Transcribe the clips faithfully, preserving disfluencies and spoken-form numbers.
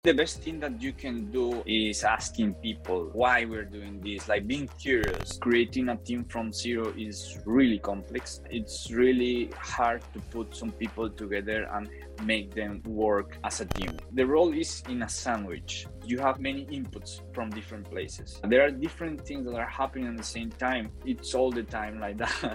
The best thing that you can do is asking people why we're doing this, like being curious. Creating a team from zero is really complex. It's really hard to put some people together and make them work as a team. The role is in a sandwich. You have many inputs from different places. There are different things that are happening at the same time. It's all the time like that.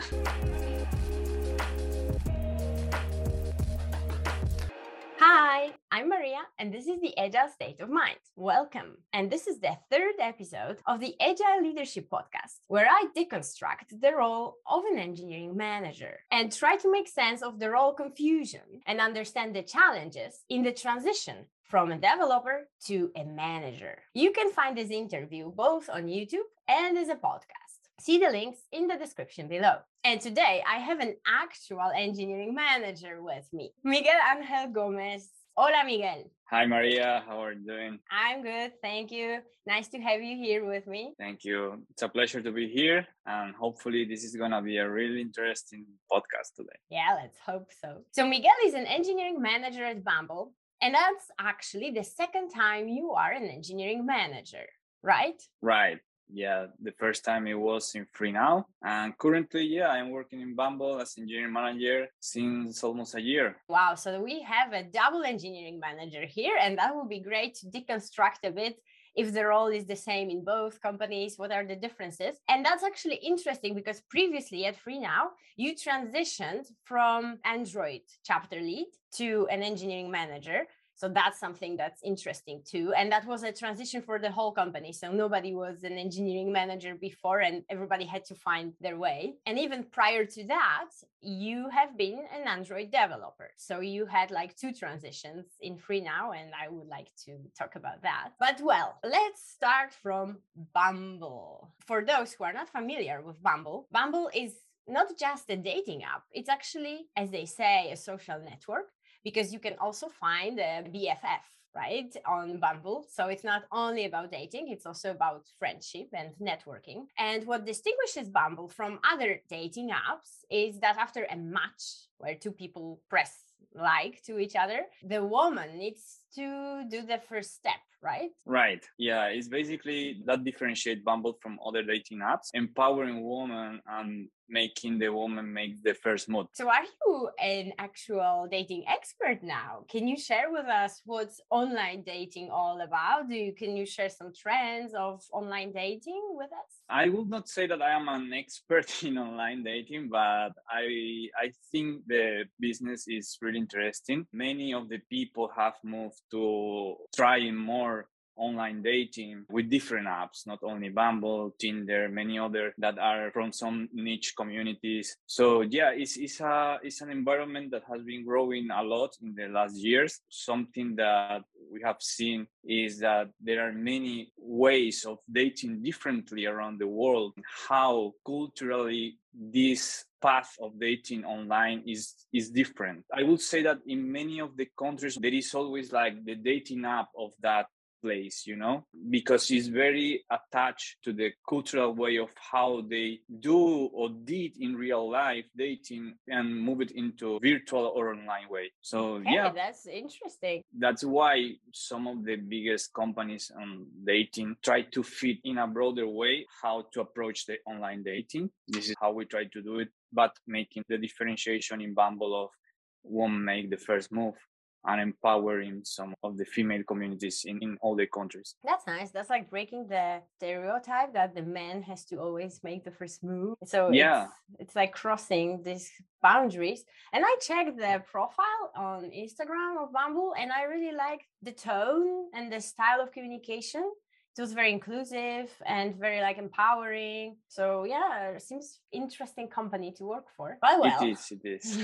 Hi, I'm Maria, and this is the Agile State of Mind. Welcome. And this is the third episode of the Agile Leadership Podcast, where I deconstruct the role of an engineering manager and try to make sense of the role confusion and understand the challenges in the transition from a developer to a manager. You can find this interview both on YouTube and as a podcast. See the links in the description below. And today I have an actual engineering manager with me, Miguel Angel Gomez. Hola, Miguel. Hi, Maria. How are you doing? I'm good. Thank you. Nice to have you here with me. Thank you. It's a pleasure to be here. And hopefully this is going to be a really interesting podcast today. Yeah, let's hope so. So Miguel is an engineering manager at Bumble. And that's actually the second time you are an engineering manager, right? Right. Yeah, the first time it was in FreeNow, and currently, yeah, I'm working in Bumble as engineering manager since almost a year. Wow, so we have a double engineering manager here, and that would be great to deconstruct a bit if the role is the same in both companies, what are the differences? And that's actually interesting because previously at FreeNow, you transitioned from Android chapter lead to an engineering manager. So that's something that's interesting too. And that was a transition for the whole company. So nobody was an engineering manager before and everybody had to find their way. And even prior to that, you have been an Android developer. So you had like two transitions in FreeNow, and I would like to talk about that. But well, let's start from Bumble. For those who are not familiar with Bumble, Bumble is not just a dating app. It's actually, as they say, a social network, because you can also find a B F F, right, on Bumble. So it's not only about dating, it's also about friendship and networking. And what distinguishes Bumble from other dating apps is that after a match where two people press like to each other, the woman needs to do the first step, right? Right. Yeah, it's basically that differentiate Bumble from other dating apps, empowering women and making the woman make the first move. So are you an actual dating expert now? Can you share with us what's online dating all about? Do you, can you share some trends of online dating with us? I would not say that I am an expert in online dating, but I I think the business is really interesting. Many of the people have moved to trying more online dating with different apps, not only Bumble, Tinder, many other that are from some niche communities. So yeah, it's it's a it's an environment that has been growing a lot in the last years. Something that we have seen is that there are many ways of dating differently around the world. How culturally this path of dating online is is different. I would say that in many of the countries there is always like the dating app of that place, you know, because it's very attached to the cultural way of how they do or did in real life dating and move it into virtual or online way. So okay, yeah, that's interesting. That's why some of the biggest companies on dating try to fit in a broader way how to approach the online dating. This is how we try to do it, but making the differentiation in Bumble of women make the first move and empowering some of the female communities in, in all the countries. That's nice. That's like breaking the stereotype that the man has to always make the first move. So yeah, it's, it's like crossing these boundaries. And I checked the profile on Instagram of Bumble, and I really like the tone and the style of communication. It was very inclusive and very like empowering. So yeah, it seems interesting company to work for. But well, it is, it is.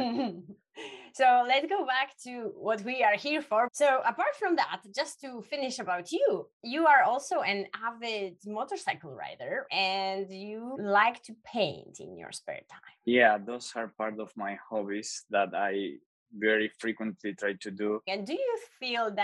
So let's go back to what we are here for. So apart from that, just to finish about you, you are also an avid motorcycle rider and you like to paint in your spare time. Yeah, those are part of my hobbies that I very frequently try to do. And do you feel that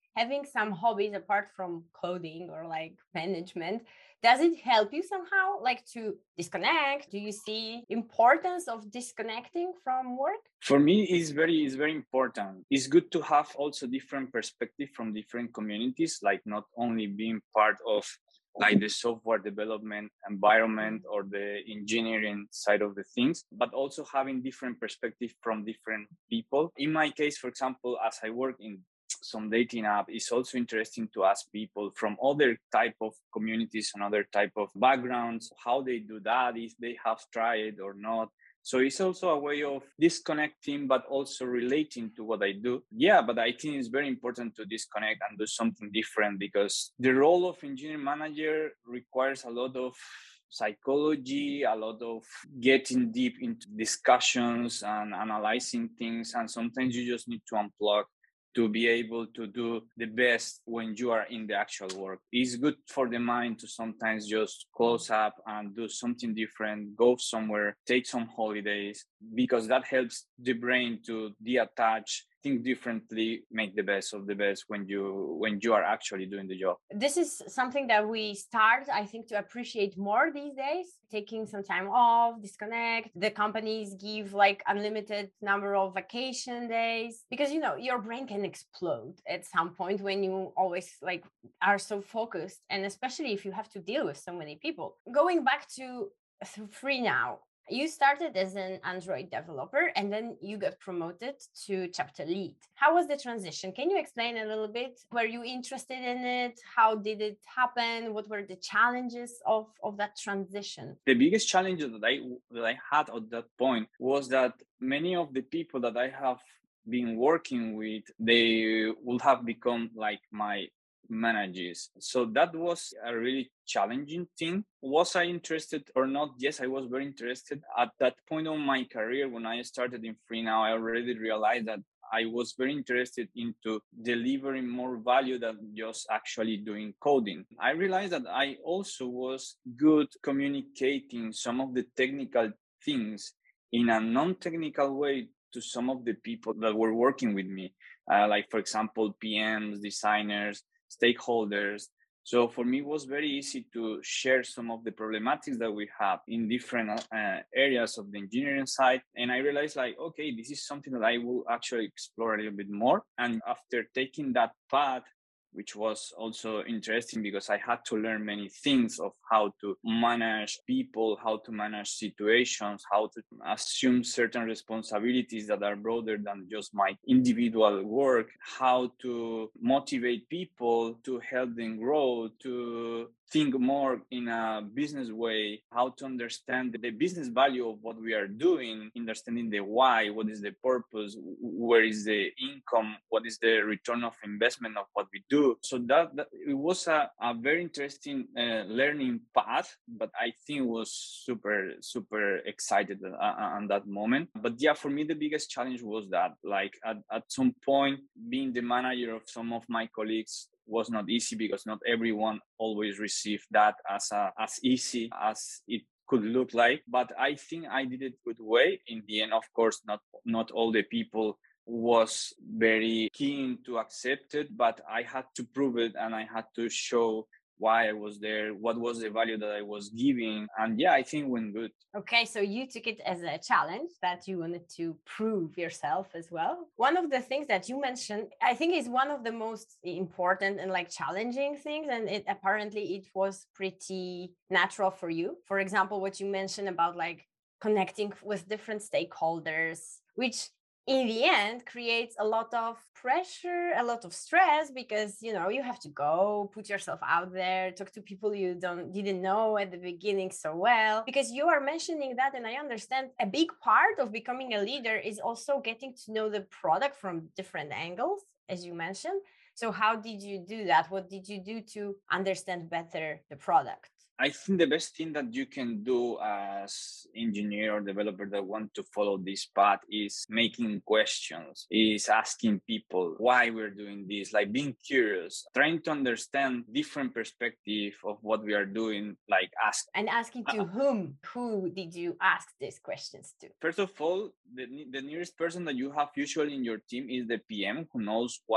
having some hobbies apart from coding or like management, does it help you somehow like to disconnect? Do you see importance of disconnecting from work? For me, it's very it's very important. It's good to have also different perspective from different communities, like not only being part of like the software development environment or the engineering side of the things, but also having different perspective from different people. In my case, for example, as I work in some dating app, it's also interesting to ask people from other type of communities and other type of backgrounds how they do that, if they have tried or not. So it's also a way of disconnecting, but also relating to what I do. Yeah, but I think it's very important to disconnect and do something different, because the role of engineering manager requires a lot of psychology, a lot of getting deep into discussions and analyzing things. And sometimes you just need to unplug to be able to do the best when you are in the actual work. It's good for the mind to sometimes just close up and do something different, go somewhere, take some holidays, because that helps the brain to detach, think differently, make the best of the best when you when you are actually doing the job. This is something that we start, I think, to appreciate more these days, taking some time off, disconnect. The companies give like unlimited number of vacation days, because you know your brain can explode at some point when you always like are so focused, and especially if you have to deal with so many people. Going back to Free Now, you started as an Android developer and then you got promoted to chapter lead. How was the transition? Can you explain a little bit? Were you interested in it? How did it happen? What were the challenges of, of that transition? The biggest challenge that I that I had at that point was that many of the people that I have been working with, they would have become like my managers. So that was a really challenging thing. Was I interested or not? Yes, I was very interested. At that point of my career, when I started in Free Now, I already realized that I was very interested into delivering more value than just actually doing coding. I realized that I also was good communicating some of the technical things in a non-technical way to some of the people that were working with me, uh, like, for example, P Ms, designers, stakeholders. So for me, it was very easy to share some of the problematics that we have in different uh, areas of the engineering side. And I realized like, okay, this is something that I will actually explore a little bit more. And after taking that path, which was also interesting because I had to learn many things of how to manage people, how to manage situations, how to assume certain responsibilities that are broader than just my individual work, how to motivate people to help them grow, to think more in a business way, how to understand the business value of what we are doing, understanding the why, what is the purpose, where is the income, what is the return of investment of what we do. So that, that it was a, a very interesting uh, learning path, but I think was super, super excited uh, on that moment. But yeah, for me, the biggest challenge was that, like at, at some point, being the manager of some of my colleagues was not easy, because not everyone always received that as a, as easy as it could look like. But I think I did it good way. In the end, of course, not not all the people was very keen to accept it, but I had to prove it and I had to show why I was there, what was the value that I was giving. And yeah, I think it went good. Okay, so you took it as a challenge that you wanted to prove yourself as well. One of the things that you mentioned, I think is one of the most important and like challenging things. And it apparently it was pretty natural for you. For example, what you mentioned about like connecting with different stakeholders, which in the end creates a lot of pressure, a lot of stress, because you know you have to go put yourself out there, talk to people you don't didn't know at the beginning so well. Because you are mentioning that, and I understand a big part of becoming a leader is also getting to know the product from different angles, as you mentioned. So how did you do that? What did you do to understand better the product? I think the best thing that you can do as engineer or developer that want to follow this path is making questions, is asking people why we're doing this, like being curious, trying to understand different perspective of what we are doing, like ask. And asking to uh, whom? Who did you ask these questions to? First of all, the, the nearest person that you have usually in your team is the P M, who knows what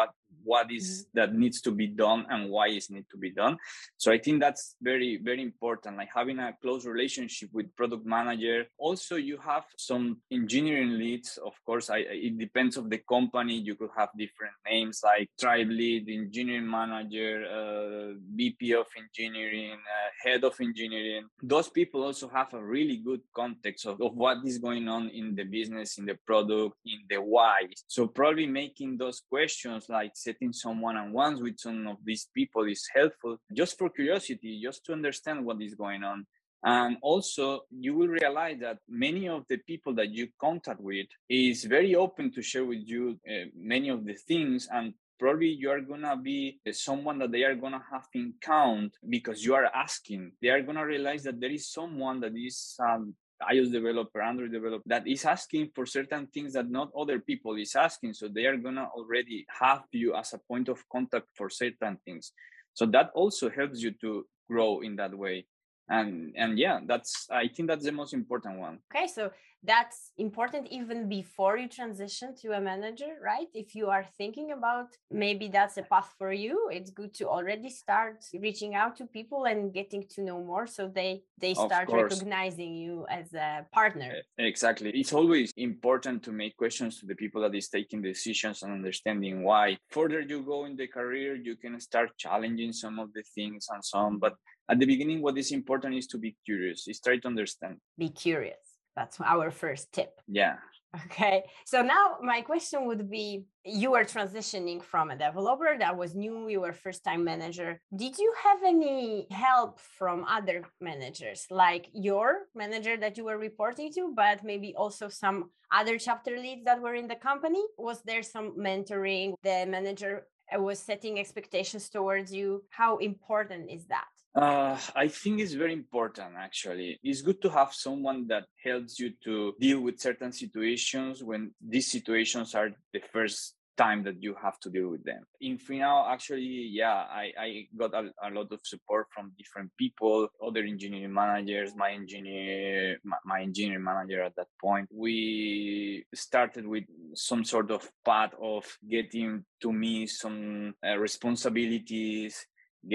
what is Mm-hmm. that needs to be done and why it needs to be done. So I think that's very, very important, like having a close relationship with product manager. Also, you have some engineering leads. Of course, I, it depends of the company. You could have different names like tribe lead, engineering manager, uh, V P of engineering, uh, head of engineering. Those people also have a really good context of, of what is going on in the business, in the product, in the why. So probably making those questions, like setting some one-on-ones with some of these people, is helpful just for curiosity, just to understand what is going on. And also, you will realize that many of the people that you contact with is very open to share with you uh, many of the things, and probably you are gonna be someone that they are gonna have in count because you are asking. They are gonna realize that there is someone that is um, iOS developer, Android developer, that is asking for certain things that not other people is asking. So they are gonna already have you as a point of contact for certain things. So that also helps you to grow in that way. And and yeah, that's I think that's the most important one. Okay, so that's important even before you transition to a manager, right? If you are thinking about maybe that's a path for you, it's good to already start reaching out to people and getting to know more, so they they start recognizing you as a partner. Exactly. It's always important to make questions to the people that is taking decisions and understanding why. Further you go in the career, you can start challenging some of the things and so on. But at the beginning, what is important is to be curious, is try to understand. Be curious. That's our first tip. Yeah. Okay. So now my question would be, you were transitioning from a developer that was new, you were first time manager. Did you have any help from other managers, like your manager that you were reporting to, but maybe also some other chapter leads that were in the company? Was there some mentoring? The manager was setting expectations towards you. How important is that? Uh, I think it's very important, actually. It's good to have someone that helps you to deal with certain situations when these situations are the first time that you have to deal with them. In Final, actually, yeah, I, I got a, a lot of support from different people, other engineering managers, my engineer, my, my engineering manager at that point. We started with some sort of path of getting to me some uh, responsibilities,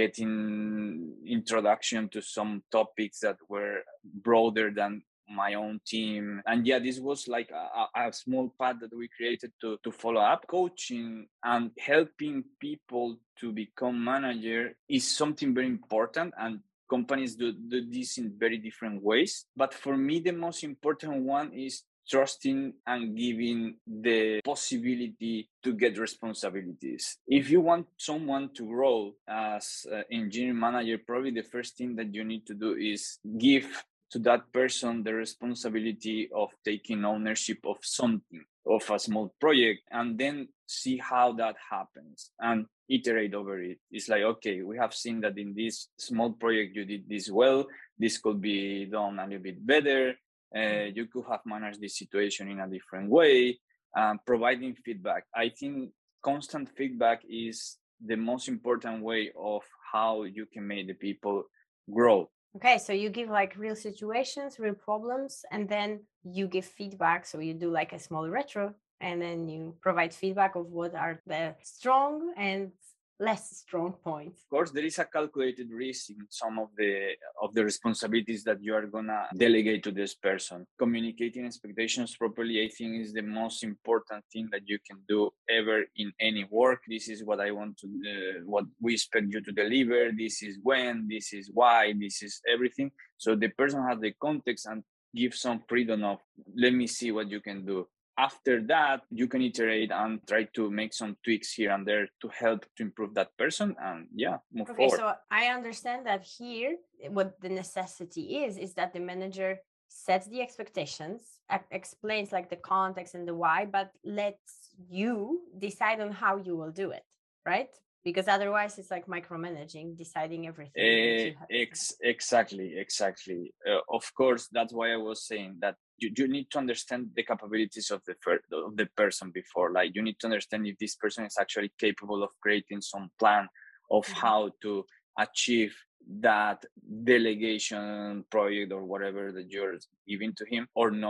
getting introduction to some topics that were broader than my own team. And yeah, this was like a, a small path that we created to, to follow up. Coaching and helping people to become manager is something very important, and companies do, do this in very different ways. But for me, the most important one is trusting and giving the possibility to get responsibilities. If you want someone to grow as an engineering manager, probably the first thing that you need to do is give to that person the responsibility of taking ownership of something, of a small project, and then see how that happens and iterate over it. It's like, okay, we have seen that in this small project you did this well, this could be done a little bit better. Uh, you could have managed this situation in a different way. Um, providing feedback. I think constant feedback is the most important way of how you can make the people grow. Okay, so you give like real situations, real problems, and then you give feedback. So you do like a small retro, and then you provide feedback of what are the strong and less strong points. Of course, there is a calculated risk in some of the of the responsibilities that you are gonna delegate to this person. Communicating expectations properly, I think, is the most important thing that you can do ever in any work. This is what I want to, uh, what we expect you to deliver. This is when, this is why, this is everything. So the person has the context and give some freedom of, let me see what you can do. After that, you can iterate and try to make some tweaks here and there to help to improve that person, and yeah, move okay, forward. So I understand that here, what the necessity is, is that the manager sets the expectations, explains like the context and the why, but lets you decide on how you will do it, right? Because otherwise it's like micromanaging, deciding everything. Uh, ex- exactly, exactly. Uh, of course, that's why I was saying that you, you need to understand the capabilities of the fir- of the person before. Like, you need to understand if this person is actually capable of creating some plan of mm-hmm. how to achieve that delegation project or whatever that you're giving to him or not.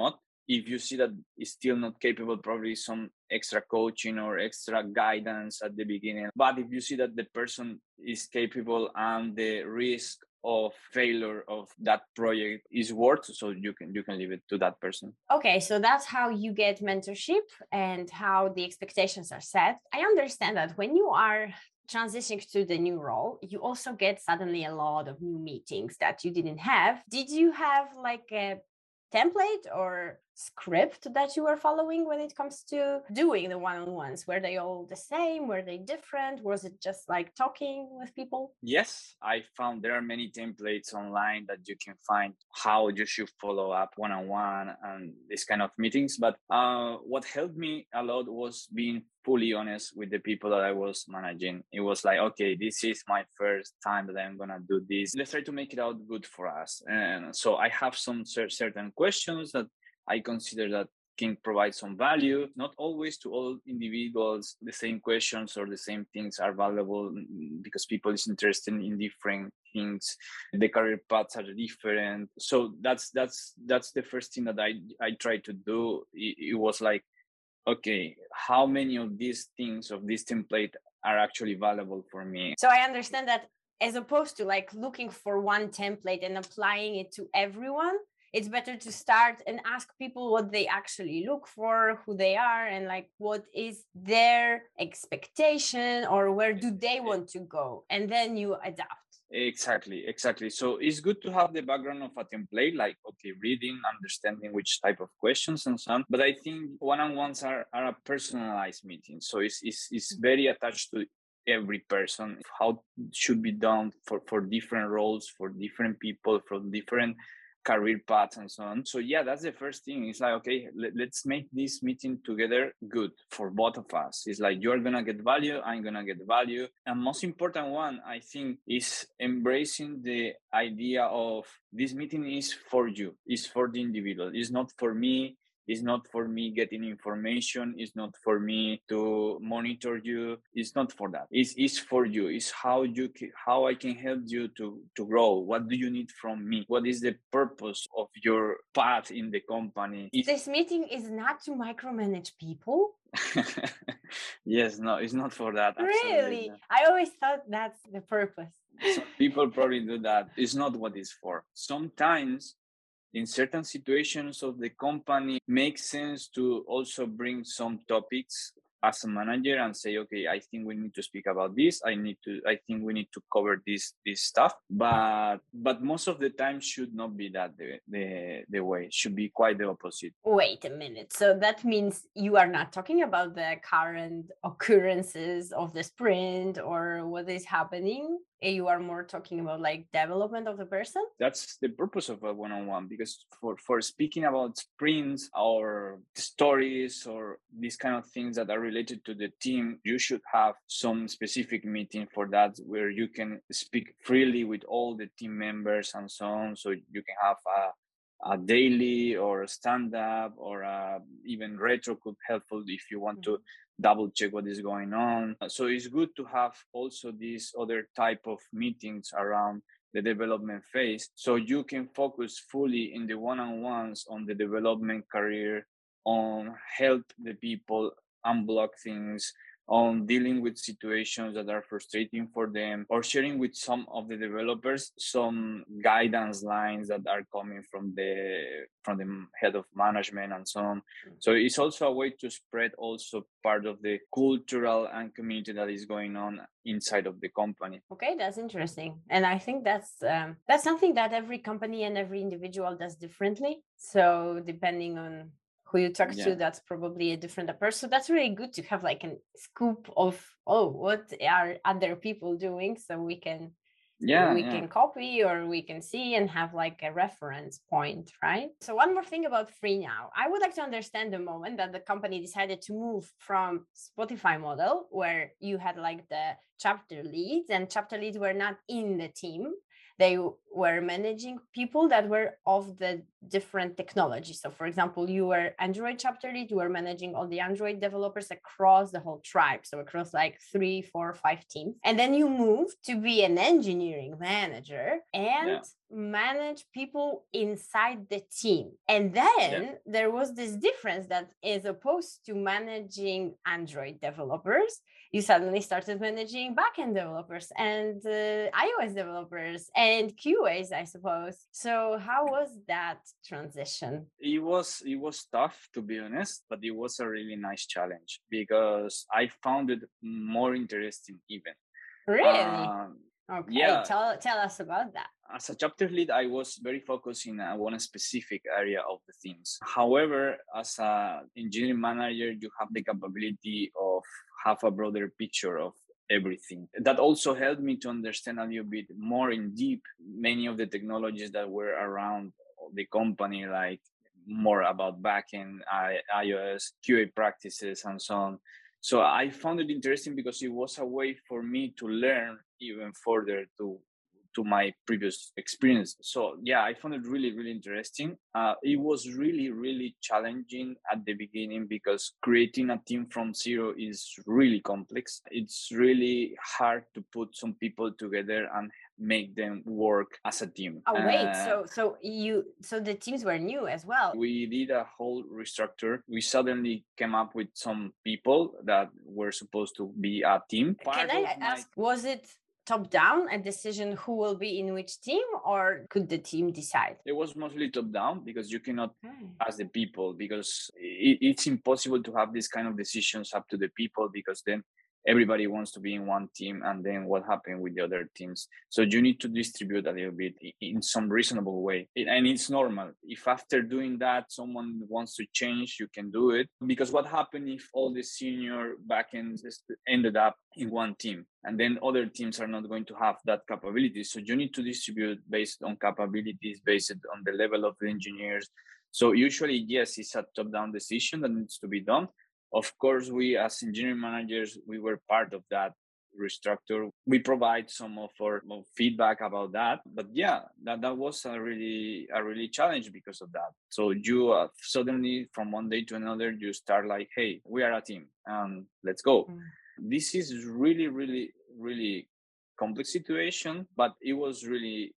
if you see that it's still not capable, probably some extra coaching or extra guidance at the beginning. But if you see that the person is capable and the risk of failure of that project is worth, so you can you can leave it to that person. Okay, so that's how you get mentorship and how the expectations are set. I understand that when you are transitioning to the new role, you also get suddenly a lot of new meetings that you didn't have. Did you have like a template or script that you were following when it comes to doing the one-on-ones? Were they all the same? Were they different? Was it just like talking with people? Yes, I found there are many templates online that you can find how you should follow up one-on-one and this kind of meetings. But uh, what helped me a lot was being fully honest with the people that I was managing. It was like, okay, this is my first time that I'm gonna do this. Let's try to make it out good for us. And so I have some cer- certain questions that I consider that can provide some value. Not always to all individuals the same questions or the same things are valuable, because people is interested in different things. The career paths are different. So that's that's that's the first thing that I I tried to do. It, it was like, okay, how many of these things of this template are actually valuable for me? So I understand that as opposed to like looking for one template and applying it to everyone, it's better to start and ask people what they actually look for, who they are, and like what is their expectation or where do they want to go, and then you adapt. Exactly, exactly. So it's good to have the background of a template, like, okay, reading, understanding which type of questions and so on. But I think one-on-ones are, are a personalized meeting. So it's, it's, it's very attached to every person, how it should be done for, for different roles, for different people, from different career paths and so on. So yeah, that's the first thing. It's like, okay, let, let's make this meeting together good for both of us. It's like, you're gonna get value, I'm gonna get value. And most important one, I think, is embracing the idea of this meeting is for you, is for the individual, it's not for me. It's not for me getting information. It's not for me to monitor you. It's not for that. It's, it's for you. It's how you can, how I can help you to, to grow. What do you need from me? What is the purpose of your path in the company? This meeting is not to micromanage people. Yes, no, it's not for that. Really? I always thought that's the purpose. Some people probably do that. It's not what it's for. Sometimes in certain situations of the company, makes sense to also bring some topics as a manager and say, okay, I think we need to speak about this. I need to, I think we need to cover this, this stuff. But, but most of the time should not be that the, the, the way. It should be quite the opposite. Wait a minute. So that means you are not talking about the current occurrences of the sprint or what is happening. You are more talking about like development of the person? That's the purpose of a one-on-one, because for, for speaking about sprints or stories or these kind of things that are related to the team, you should have some specific meeting for that where you can speak freely with all the team members and so on. So you can have a, a daily or a stand-up or a, even retro could be helpful if you want to double check what is going on. So it's good to have also these other type of meetings around the development phase, so you can focus fully in the one-on-ones on the development career, on help the people unblock things, on dealing with situations that are frustrating for them, or sharing with some of the developers some guidance lines that are coming from the from the head of management and so on. So it's also a way to spread also part of the cultural and community that is going on inside of the company. Okay, that's interesting. And I think that's um, that's something that every company and every individual does differently. So depending on who you talk yeah. to, that's probably a different approach. So that's really good to have like a scoop of, oh, what are other people doing, so we can yeah we yeah. can copy or we can see and have like a reference point, right? So one more thing about FreeNow, I would like to understand the moment that the company decided to move from Spotify model, where you had like the chapter leads and chapter leads were not in the team, they were managing people that were of the different technologies. So for example, you were Android chapter lead, you were managing all the Android developers across the whole tribe. So across like three, four, five teams. And then you moved to be an engineering manager and Yeah. manage people inside the team. And then yeah. there was this difference that as opposed to managing Android developers, you suddenly started managing backend developers and uh, iOS developers and Q As, I suppose. So how was that transition? It was it was tough, to be honest, but it was a really nice challenge because I found it more interesting even. Really? Um, okay. Yeah. Tell tell us about that. As a chapter lead, I was very focused in uh, one specific area of the things. However, as an engineering manager, you have the capability of have a broader picture of everything. That also helped me to understand a little bit more in deep many of the technologies that were around the company, like more about backend, iOS, Q A practices, and so on. So I found it interesting because it was a way for me to learn even further to to my previous experience. So yeah, I found it really, really interesting. Uh, it was really, really challenging at the beginning because creating a team from zero is really complex. It's really hard to put some people together and make them work as a team. Oh wait, uh, so so you so the teams were new as well. We did a whole restructure. We suddenly came up with some people that were supposed to be a team. Can I ask, my... was it top down a decision who will be in which team, or could the team decide? It was mostly top down because you cannot okay. ask the people, because it, it's impossible to have these kind of decisions up to the people, because then everybody wants to be in one team, and then what happened with the other teams? So you need to distribute a little bit in some reasonable way. And it's normal. If after doing that, someone wants to change, you can do it. Because what happened if all the senior backends ended up in one team, and then other teams are not going to have that capability? So you need to distribute based on capabilities, based on the level of the engineers. So usually, yes, it's a top-down decision that needs to be done. Of course, we as engineering managers, we were part of that restructure. We provide some of our feedback about that. But yeah, that, that was a really a really challenge because of that. So you uh, suddenly from one day to another, you start like, hey, we are a team and let's go. Mm. This is really, really, really complex situation, but it was really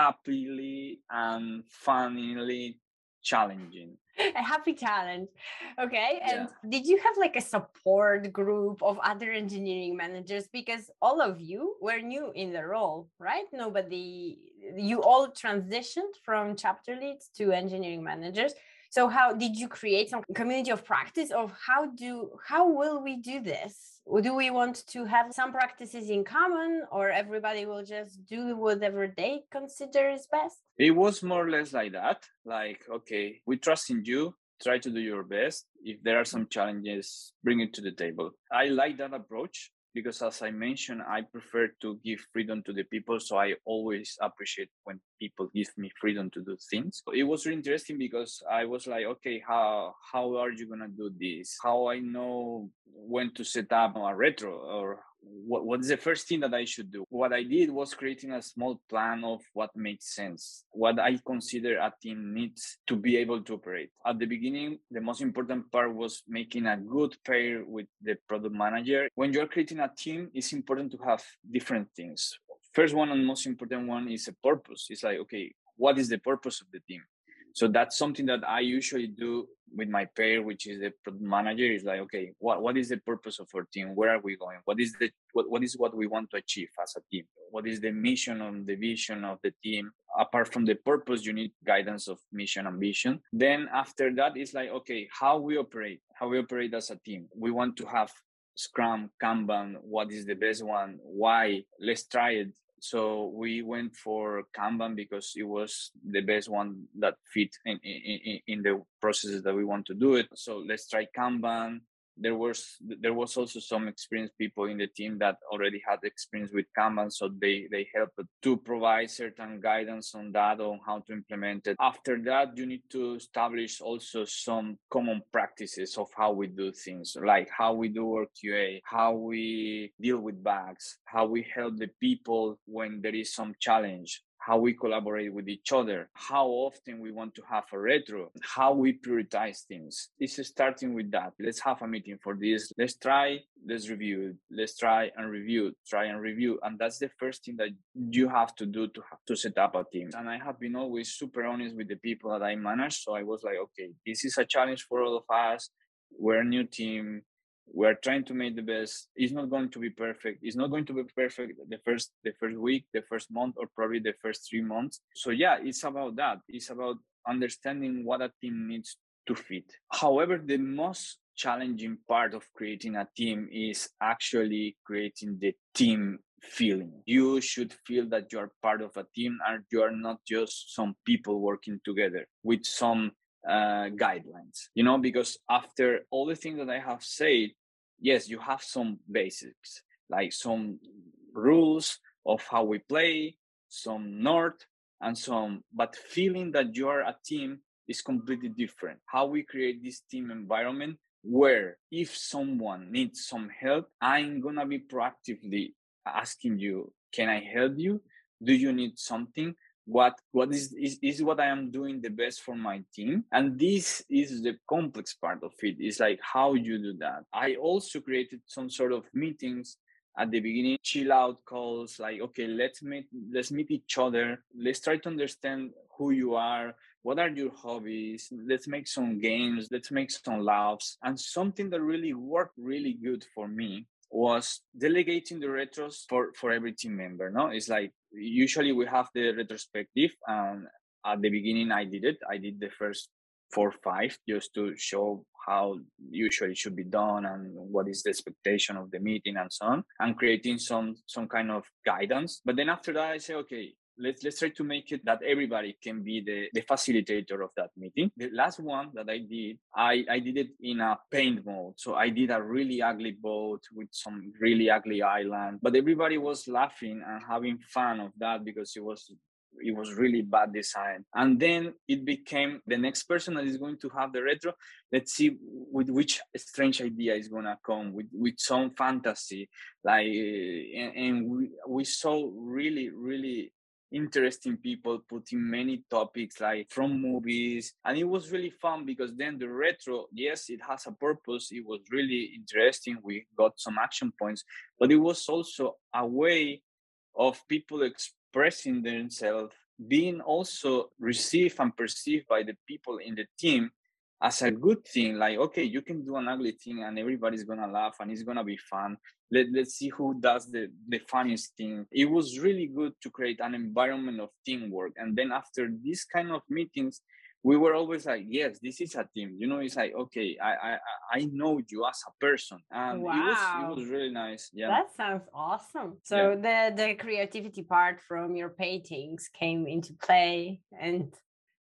happily and funnily challenging. A happy challenge. Okay. And yeah. Did you have like a support group of other engineering managers? Because all of you were new in the role, right? Nobody, you all transitioned from chapter leads to engineering managers. So how did you create some community of practice of how do, how will we do this? Do we want to have some practices in common, or everybody will just do whatever they consider is best? It was more or less like that. Like, okay, we trust in you. Try to do your best. If there are some challenges, bring it to the table. I like that approach because, as I mentioned, I prefer to give freedom to the people. So I always appreciate when people give me freedom to do things. It was really interesting because I was like, okay, how how are you going to do this? How I know when to set up a retro, or what, what's the first thing that I should do? What I did was creating a small plan of what makes sense, what I consider a team needs to be able to operate. At the beginning, the most important part was making a good pair with the product manager. When you're creating a team, it's important to have different things. First one and most important one is a purpose. It's like, okay, what is the purpose of the team? So that's something that I usually do with my pair, which is the product manager. Is like, okay, what, what is the purpose of our team? Where are we going? What is the what, what is what we want to achieve as a team? What is the mission and the vision of the team? Apart from the purpose, you need guidance of mission and vision. Then after that, it's like, okay, how we operate, how we operate as a team. We want to have Scrum, Kanban. What is the best one? Why? Let's try it. So we went for Kanban because it was the best one that fit in, in, in the processes that we want to do it. So let's try Kanban. There was there was also some experienced people in the team that already had experience with Kanban, so they they helped to provide certain guidance on that, on how to implement it. After that, you need to establish also some common practices of how we do things, like how we do our Q A, how we deal with bugs, how we help the people when there is some challenge, how we collaborate with each other, how often we want to have a retro, how we prioritize things. It's starting with that. Let's have a meeting for this. Let's try, let's review, let's try and review, try and review. And that's the first thing that you have to do to, to set up a team. And I have been always super honest with the people that I manage. So I was like, okay, this is a challenge for all of us. We're a new team. We're trying to make the best. It's not going to be perfect. It's not going to be perfect the first the first week, the first month, or probably the first three months. So yeah, it's about that. It's about understanding what a team needs to fit. However, the most challenging part of creating a team is actually creating the team feeling. You should feel that you are part of a team and you are not just some people working together with some uh, guidelines, you know, because after all the things that I have said, yes, you have some basics, like some rules of how we play, some north and some, but feeling that you are a team is completely different. How we create this team environment where if someone needs some help, I'm gonna be proactively asking you, can I help you? Do you need something? What what is, is is what I am doing the best for my team? And this is the complex part of it. It's like how you do that. I also created some sort of meetings at the beginning, chill out calls, like, okay, let's meet let's meet each other. Let's try to understand who you are. What are your hobbies? Let's make some games. Let's make some laughs. And something that really worked really good for me was delegating the retros for, for every team member. No, it's like usually we have the retrospective, and at the beginning I did it. I did the first four or five just to show how usually should be done and what is the expectation of the meeting and so on, and creating some some kind of guidance. But then after that, I say, okay, let's let's try to make it that everybody can be the, the facilitator of that meeting. The last one that I did, I, I did it in a paint mode. So I did a really ugly boat with some really ugly island, but everybody was laughing and having fun of that because it was it was really bad design. And then it became the next person that is going to have the retro. Let's see with which strange idea is going to come with, with some fantasy. Like, and, and we, we saw really, really interesting people putting many topics like from movies, and it was really fun because then the retro, yes, it has a purpose. It was really interesting. We got some action points, but it was also a way of people expressing themselves, being also received and perceived by the people in the team as a good thing. Like, okay, you can do an ugly thing and everybody's gonna laugh and it's gonna be fun. Let, let's see who does the, the funniest thing. It was really good to create an environment of teamwork. And then after these kind of meetings, we were always like, yes, this is a team. You know, it's like, okay, I I I know you as a person, and wow. it was it was really nice. Yeah, that sounds awesome. So yeah. the the creativity part from your paintings came into play, and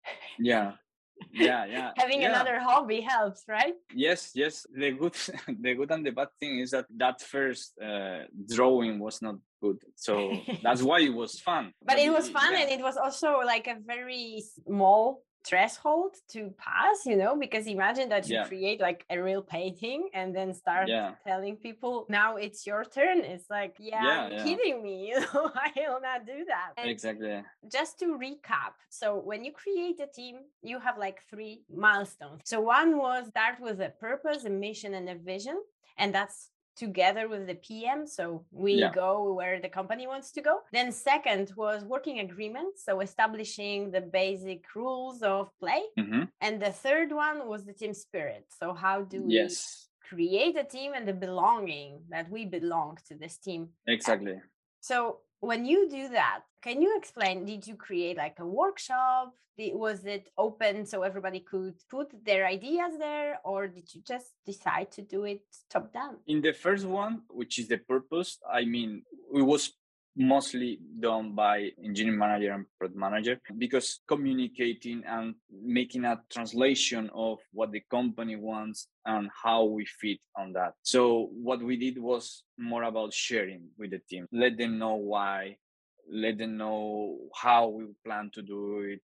yeah. yeah yeah having yeah. another hobby helps, right? Yes, yes. The good the good and the bad thing is that that first uh, drawing was not good, so that's why it was fun. But, but it was it, fun, yeah. And it was also like a very small threshold to pass, you know, because imagine that you yeah. create like a real painting and then start yeah. telling people, now it's your turn. It's like, yeah, yeah you're yeah. kidding me, you know, I will not do that. And exactly. Just to recap, so when you create a team, you have like three milestones. So one was start with a purpose, a mission, and a vision, and that's together with the P M. So we yeah. go where the company wants to go. Then second was working agreement. So establishing the basic rules of play. Mm-hmm. And the third one was the team spirit. So how do we yes. create a team and the belonging that we belong to this team? Exactly. So when you do that, can you explain, did you create like a workshop? Was it open so everybody could put their ideas there, or did you just decide to do it top down? In the first one, which is the purpose, I mean, it was mostly done by engineering manager and product manager, because communicating and making a translation of what the company wants and how we fit on that. So what we did was more about sharing with the team, let them know why, let them know how we plan to do it,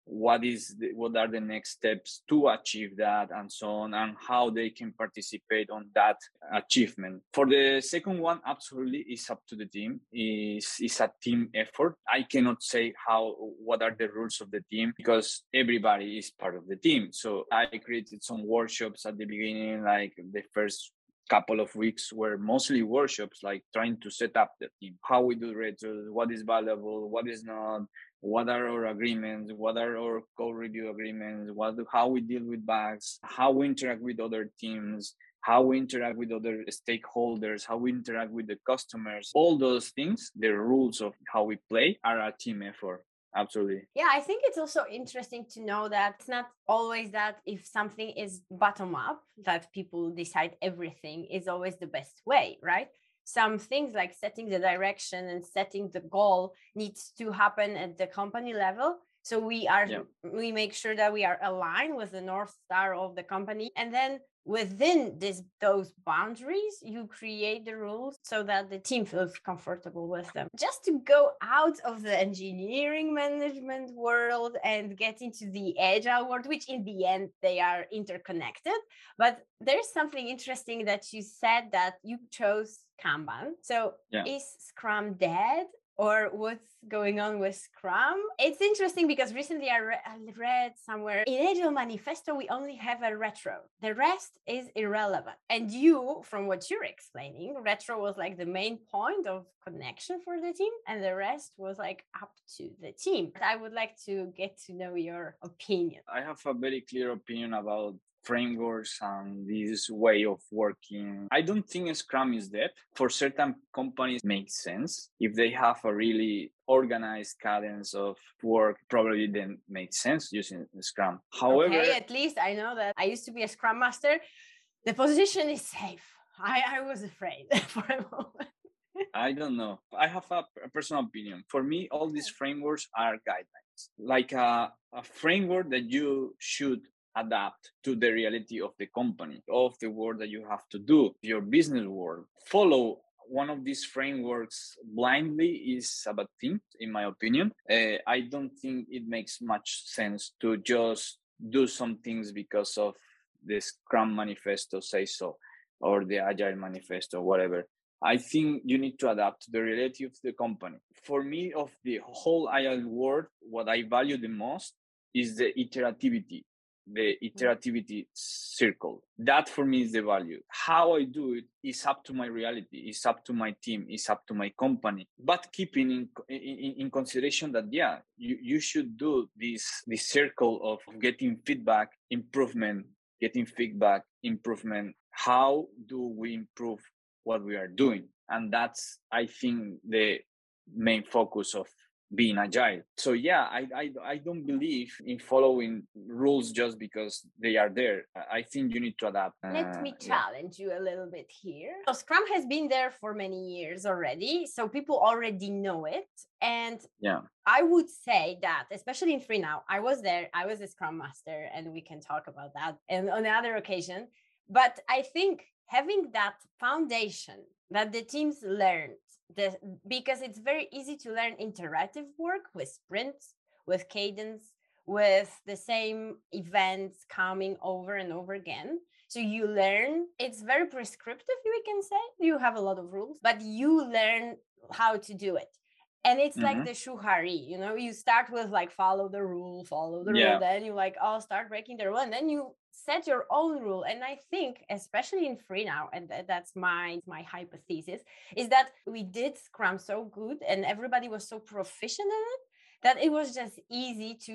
what is the, what are the next steps to achieve that, and so on, and how they can participate on that achievement. For the second one, absolutely, it's up to the team. Is is a team effort. I cannot say how what are the rules of the team, because everybody is part of the team. So I created some workshops at the beginning, like the first couple of weeks were mostly workshops, like trying to set up the team, how we do retros, what is valuable, what is not, what are our agreements, what are our code review agreements, what how we deal with bugs, how we interact with other teams, how we interact with other stakeholders, how we interact with the customers. All those things, the rules of how we play, are a team effort. Absolutely. Yeah, I think it's also interesting to know that it's not always that if something is bottom up, that people decide everything is always the best way, right? Some things like setting the direction and setting the goal needs to happen at the company level. So we are, yeah. we make sure that we are aligned with the North Star of the company. And then within this those boundaries, you create the rules so that the team feels comfortable with them. Just to go out of the engineering management world and get into the agile world, which in the end they are interconnected. But there's something interesting that you said, that you chose Kanban. So yeah. Is Scrum dead? Or what's going on with Scrum? It's interesting because recently I, re- I read somewhere in Agile Manifesto, we only have a retro. The rest is irrelevant. And you, from what you're explaining, retro was like the main point of connection for the team, and the rest was like up to the team. I would like to get to know your opinion. I have a very clear opinion about frameworks and this way of working. I don't think Scrum is dead. For certain companies, it makes sense. If they have a really organized cadence of work, probably then makes sense using Scrum. However, okay, at least I know that I used to be a Scrum Master. The position is safe. I, I was afraid for a moment. I don't know. I have a, a personal opinion. For me, all these frameworks are guidelines, like a, a framework that you should adapt to the reality of the company, of the work that you have to do, your business world. Follow one of these frameworks blindly is a bad thing, in my opinion. Uh, I don't think it makes much sense to just do some things because of the Scrum Manifesto says so, or the Agile Manifesto, whatever. I think you need to adapt to the reality of the company. For me, of the whole Agile world, what I value the most is the iterativity. The iterativity circle. That for me is the value. How I do it is up to my reality, is up to my team, is up to my company. But keeping in in, in consideration that, yeah, you, you should do this, this circle of getting feedback, improvement, getting feedback, improvement. How do we improve what we are doing? And that's, I think, the main focus of being agile. So yeah, I, I I don't believe in following rules just because they are there. I think you need to adapt. Let uh, me challenge yeah. you a little bit here. So Scrum has been there for many years already, so people already know it. And yeah, I would say that, especially in FreeNow, I was there, I was a Scrum Master, and we can talk about that and on another occasion. But I think having that foundation that the teams learned, The, because it's very easy to learn interactive work with sprints, with cadence, with the same events coming over and over again. So you learn, it's very prescriptive, we can say. You have a lot of rules, but you learn how to do it. And it's mm-hmm. like the shuhari, you know, you start with like, follow the rule, follow the yeah. rule. Then you like, oh, start breaking the rule. And then you set your own rule. And I think, especially in FreeNow, and that's my, my hypothesis, is that we did Scrum so good and everybody was so proficient in it that it was just easy to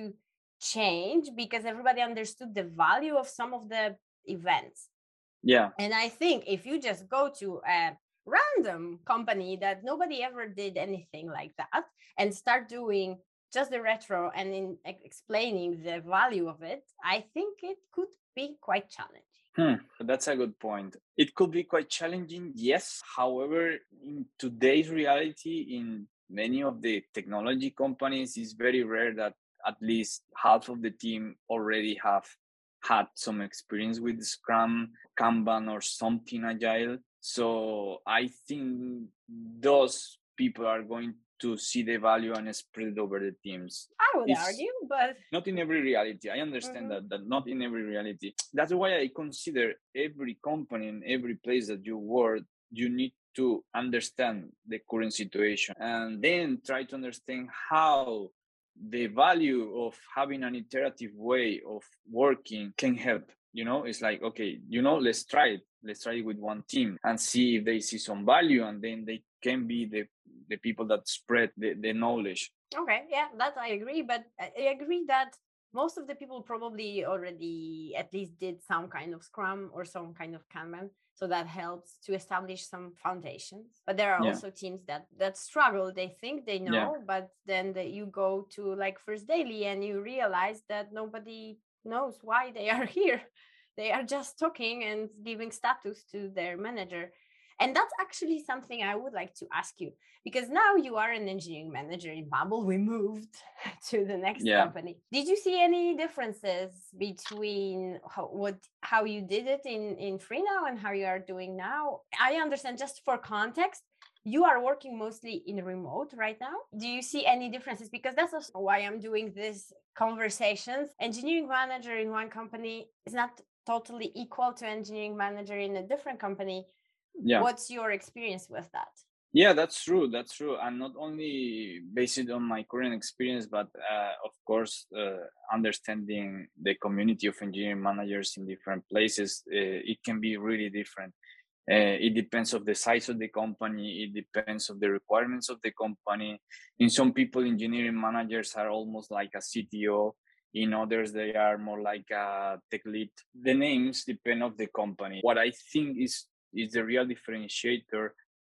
change because everybody understood the value of some of the events. Yeah. And I think if you just go to a random company that nobody ever did anything like that and start doing just the retro and in explaining the value of it, I think it could be quite challenging. Hmm, that's a good point. It could be quite challenging, yes. However, in today's reality, in many of the technology companies, it's very rare that at least half of the team already have had some experience with Scrum, Kanban, or something agile. So I think those people are going to see the value and spread it over the teams. I would It's argue, but not in every reality. I understand Mhm. that, that not in every reality. That's why I consider every company and every place that you work, you need to understand the current situation and then try to understand how the value of having an iterative way of working can help. You know, it's like, okay, you know, let's try it. Let's try it with one team and see if they see some value, and then they can be the the people that spread the, the knowledge. okay, yeah, that I agree. But I I agree that most of the people probably already at least did some kind of Scrum or some kind of Kanban. So that helps to establish some foundations. But there are Yeah, also teams that that struggle. They think they yeah, know, but then the, you go to like First Daily and you realize that nobody knows why they are here. They are just talking and giving status to their manager. And that's actually something I would like to ask you, because now you are an engineering manager in Bubble. We moved to the next yeah. company. Did you see any differences between how, what how you did it in in Freenow and how you are doing now? I understand, just for context, you are working mostly in remote right now. Do you see any differences? Because that's also why I'm doing these conversations. Engineering manager in one company is not totally equal to engineering manager in a different company. Yeah. What's your experience with that? Yeah, that's true. That's true. And not only based on my current experience, but uh, of course, uh, understanding the community of engineering managers in different places, uh, it can be really different. Uh, it depends of the size of the company. It depends of the requirements of the company. In some people, engineering managers are almost like a C T O. In others, they are more like a tech lead. The names depend of the company. What I think is is the real differentiator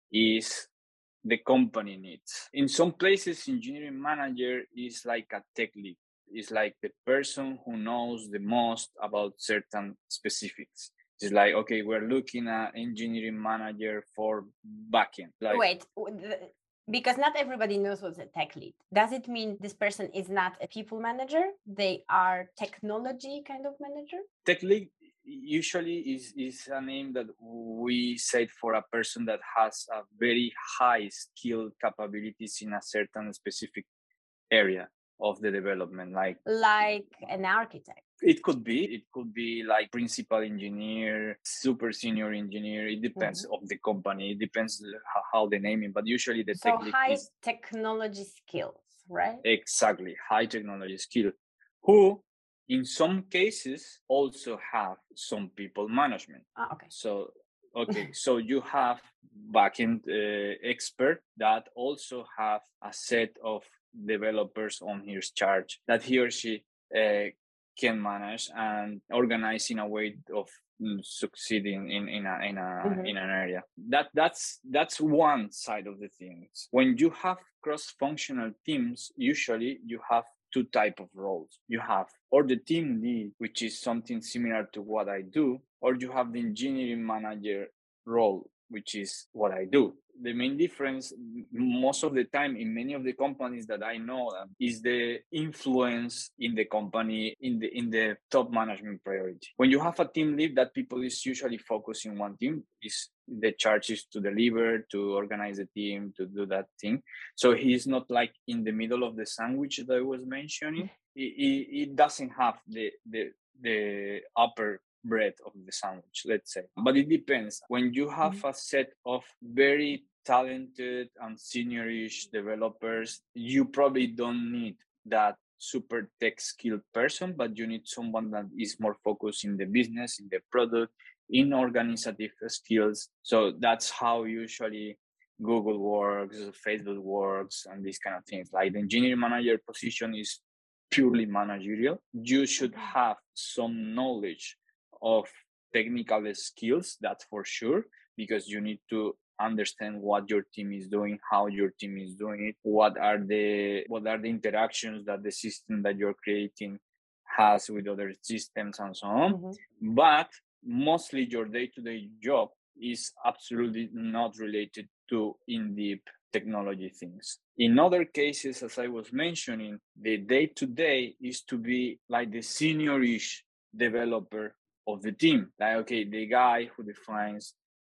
is the company needs. In some places, engineering manager is like a tech lead. It's like the person who knows the most about certain specifics. It's like, okay, we're looking at engineering manager for backend. Like, Wait, because not everybody knows what's a tech lead. Does it mean this person is not a people manager? They are technology kind of manager? Tech lead usually is, is a name that we say for a person that has a very high skill capabilities in a certain specific area of the development, like like an architect. It could be. It could be like principal engineer, super senior engineer. It depends Mhm. of the company. It depends how, how they name it. But usually the So tech lead high is technology skills, right? exactly high technology skill, who in some cases also have some people management. Ah, okay. So okay, so you have backend uh, expert that also have a set of developers on his charge that he or she uh, can manage and organize in a way of mm, succeeding in in a, in a Mhm. in an area. That that's that's one side of the things. When you have cross-functional teams, usually you have two type of roles. You have or the team lead, which is something similar to what I do, or you have the engineering manager role, which is what I do. The main difference most of the time in many of the companies that I know um, is the influence in the company in the in the top management priority. When you have a team lead, that people is usually focusing on one team, is the charge is to deliver, to organize the team, to do that thing. So he's not like in the middle of the sandwich that I was mentioning. It, it, it doesn't have the the the upper breadth of the sandwich, let's say. But it depends. When you have Mhm. a set of very talented and seniorish developers, you probably don't need that super tech skilled person, but you need someone that is more focused in the business, in the product, in organizative skills. So that's how usually Google works, Facebook works, and these kind of things. Like the engineering manager position is purely managerial. You should have some knowledge of technical skills, that's for sure, because you need to understand what your team is doing, how your team is doing it, what are the what are the interactions that the system that you're creating has with other systems and so on. Mm-hmm. But mostly your day-to-day job is absolutely not related to in-depth technology things. In other cases, as I was mentioning, the day-to-day is to be like the seniorish developer of the team. Like, okay, the guy who defines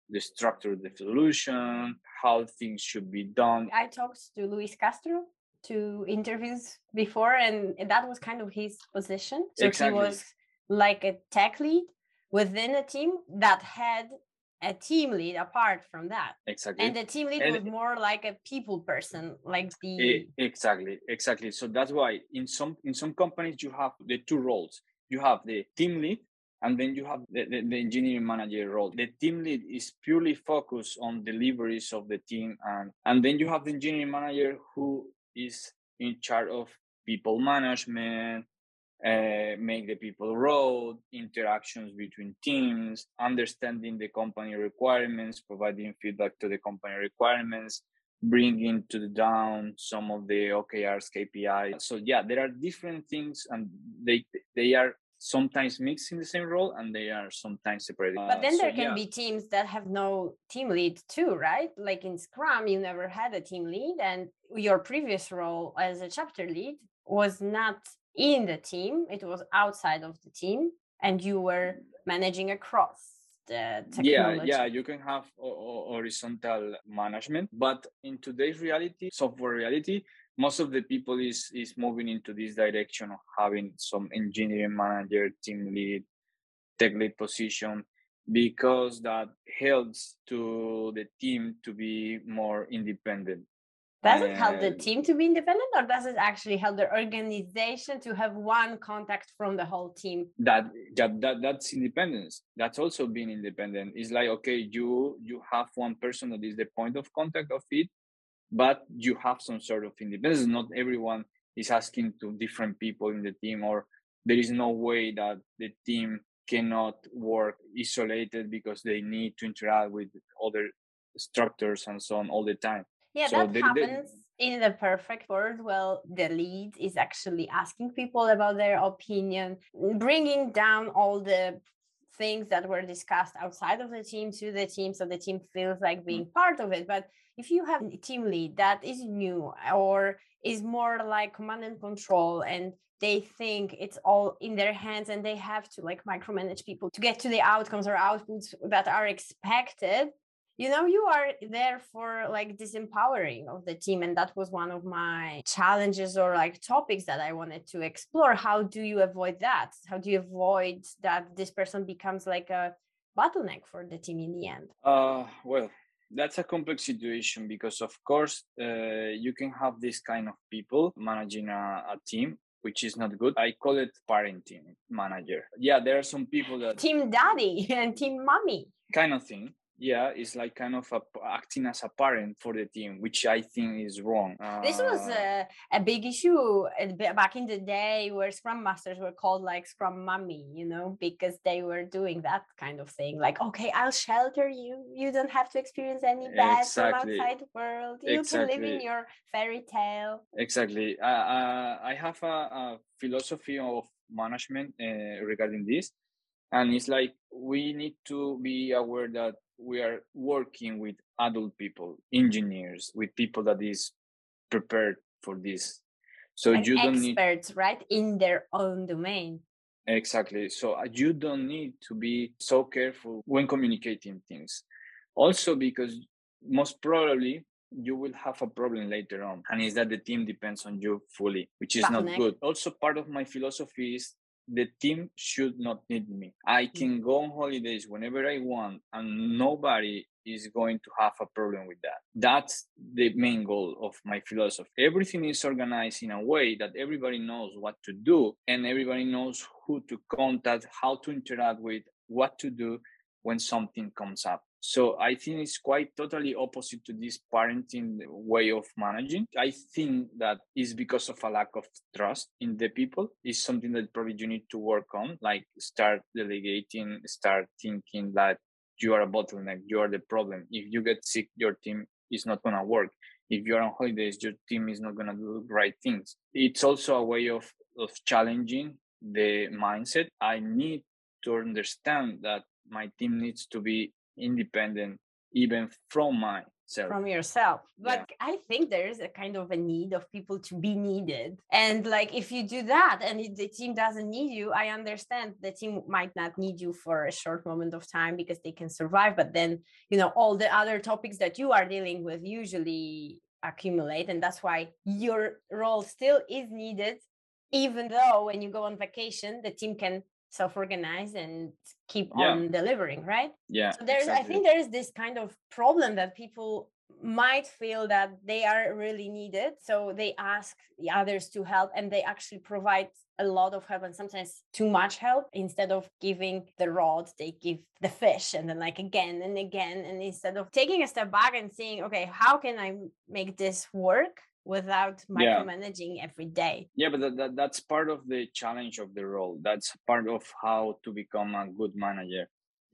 the structure of the solution, how things should be done. I talked to Luis Castro two interviews before, and that was kind of his position. So Exactly. He was like a tech lead within a team that had a team lead apart from that. Exactly. And the team lead and was more like a people person, like the e- exactly, exactly. So that's why in some in some companies you have the two roles. You have the team lead, and then you have the, the, the engineering manager role. The team lead is purely focused on deliveries of the team, and and then you have the engineering manager who is in charge of people management, uh, make the people road, interactions between teams, understanding the company requirements, providing feedback to the company requirements, bringing to the down some of the O K Rs, K P I. So yeah, there are different things, and they they are sometimes mixed in the same role, and they are sometimes separated. But then Uh, there so, can yeah. be teams that have no team lead too, right? Like in Scrum, you never had a team lead, and your previous role as a chapter lead was not in the team, it was outside of the team, and you were managing across the technology. Yeah, yeah, you can have o- o- horizontal management, but in today's reality, software reality, most of the people is is moving into this direction of having some engineering manager, team lead, tech lead position, because that helps to the team to be more independent. Does it help the Uh, team to be independent, or does it actually help the organization to have one contact from the whole team? that that, that that's independence. That's also being independent. It's like, okay, you you have one person that is the point of contact of it, but you have some sort of independence. Not everyone is asking to different people in the team, or there is no way that the team cannot work isolated because they need to interact with other structures and so on all the time. Yeah, So that they, they, happens in the perfect world. Well, the lead is actually asking people about their opinion, bringing down all the things that were discussed outside of the team to the team, so the team feels like being part of it. But if you have a team lead that is new or is more like command and control, and they think it's all in their hands and they have to like micromanage people to get to the outcomes or outputs that are expected, you know, you are there for like disempowering of the team. And that was one of my challenges or like topics that I wanted to explore. How do you avoid that? How do you avoid that this person becomes like a bottleneck for the team in the end? uh well, that's a complex situation, because of course uh, you can have this kind of people managing a, a team, which is not good. I call it parenting manager. Yeah, there are some people that Team daddy and team mommy kind of thing. Yeah, it's like kind of a, acting as a parent for the team, which I think is wrong. Uh, This was a, a big issue back in the day, where Scrum Masters were called like Scrum Mummy, you know, because they were doing that kind of thing. Like, okay, I'll shelter you. You don't have to experience any bad exactly, from outside world. You exactly. can live in your fairy tale. Exactly. Uh, uh, I have a, a philosophy of management uh, regarding this. And it's like, we need to be aware that we are working with adult people, engineers, with people that is prepared for this. So and you don't need experts, right, in their own domain. exactly. So uh, you don't need to be so careful when communicating things. Also, because most probably you will have a problem later on, and is that the team depends on you fully, which is not Bottleneck. good. Also, part of my philosophy is the team should not need me. I can go on holidays whenever I want, and nobody is going to have a problem with that. That's the main goal of my philosophy. Everything is organized in a way that everybody knows what to do, and everybody knows who to contact, how to interact with, what to do when something comes up. So I think it's quite totally opposite to this parenting way of managing. I think that is because of a lack of trust in the people. It's something that probably you need to work on, like start delegating, start thinking that you are a bottleneck, you are the problem. If you get sick, your team is not going to work. If you're on holidays, your team is not going to do the right things. It's also a way of, of challenging the mindset. I need to understand that my team needs to be independent even from my self. From yourself. But Yeah. I think there is a kind of a need of people to be needed. And like if you do that and if the team doesn't need you, I understand the team might not need you for a short moment of time because they can survive. But then, you know, all the other topics that you are dealing with usually accumulate. And that's why your role still is needed, even though when you go on vacation, the team can self-organize and keep Yeah. on delivering, right? Yeah. So there's, exactly. I think there is this kind of problem that people might feel that they are really needed. So they ask the others to help and they actually provide a lot of help and sometimes too much help. Instead of giving the rod, they give the fish and then like again and again. And instead of taking a step back and saying, okay, how can I make this work without micromanaging yeah. every day? Yeah, but that, that, that's part of the challenge of the role. That's part of how to become a good manager,